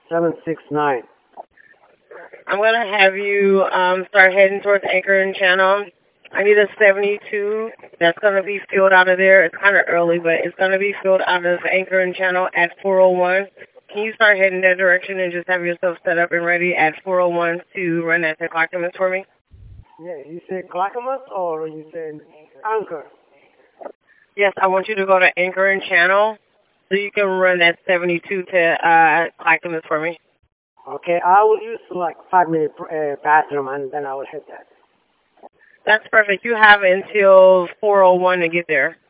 769. I'm going to have you start heading towards Anchor and Channel. I need a 72 that's going to be filled out of there. It's kind of early, but it's going to be filled out of Anchor and Channel at 401. Can you start heading that direction and just have yourself set up and ready at 401 to run that documents for me? Yeah, you said Clackamas or you said Anchor? Yes, I want you to go to Anchor and Channel so you can run that 72 to documents for me. Okay, I will use like 5 minute bathroom and then I will hit that. That's perfect. You have until 401 to get there.